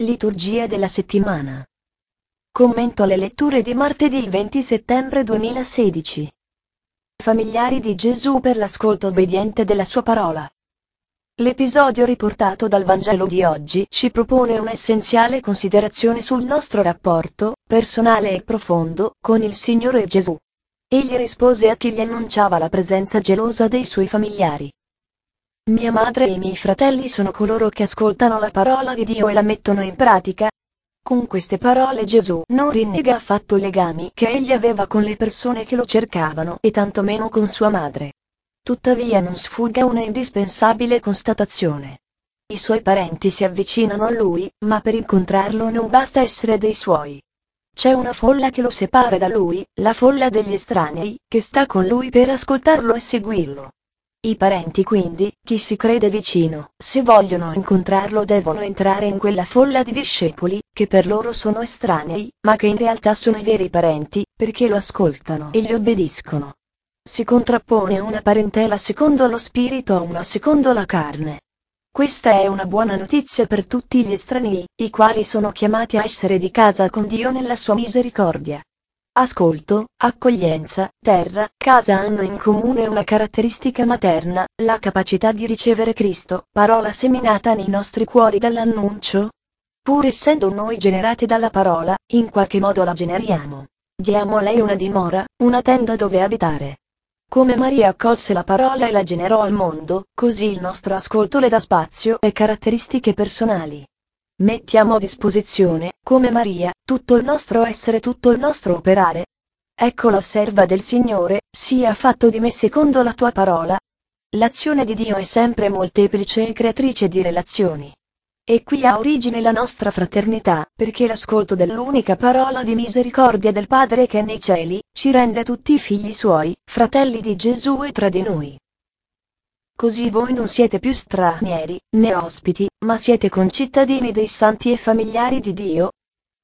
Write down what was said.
Liturgia della settimana. Commento alle letture di martedì 20 settembre 2016. Familiari di Gesù per l'ascolto obbediente della sua parola. L'episodio riportato dal Vangelo di oggi ci propone un'essenziale considerazione sul nostro rapporto, personale e profondo, con il Signore Gesù. Egli rispose a chi gli annunciava la presenza gelosa dei suoi familiari. Mia madre e i miei fratelli sono coloro che ascoltano la parola di Dio e la mettono in pratica. Con queste parole Gesù non rinnega affatto i legami che egli aveva con le persone che lo cercavano e tantomeno con sua madre. Tuttavia non sfugga una indispensabile constatazione. I suoi parenti si avvicinano a lui, ma per incontrarlo non basta essere dei suoi. C'è una folla che lo separa da lui, la folla degli estranei, che sta con lui per ascoltarlo e seguirlo. I parenti quindi, chi si crede vicino, se vogliono incontrarlo devono entrare in quella folla di discepoli, che per loro sono estranei, ma che in realtà sono i veri parenti, perché lo ascoltano e gli obbediscono. Si contrappone una parentela secondo lo spirito a una secondo la carne. Questa è una buona notizia per tutti gli estranei, i quali sono chiamati a essere di casa con Dio nella sua misericordia. Ascolto, accoglienza, terra, casa hanno in comune una caratteristica materna, la capacità di ricevere Cristo, parola seminata nei nostri cuori dall'annuncio. Pur essendo noi generati dalla parola, in qualche modo la generiamo. Diamo a lei una dimora, una tenda dove abitare. Come Maria accolse la parola e la generò al mondo, così il nostro ascolto le dà spazio e caratteristiche personali. Mettiamo a disposizione, come Maria, tutto il nostro essere, tutto il nostro operare. Ecco la serva del Signore, sia fatto di me secondo la tua parola. L'azione di Dio è sempre molteplice e creatrice di relazioni. E qui ha origine la nostra fraternità, perché l'ascolto dell'unica parola di misericordia del Padre che è nei cieli, ci rende tutti figli suoi, fratelli di Gesù e tra di noi. Così voi non siete più stranieri, né ospiti, ma siete concittadini dei santi e familiari di Dio,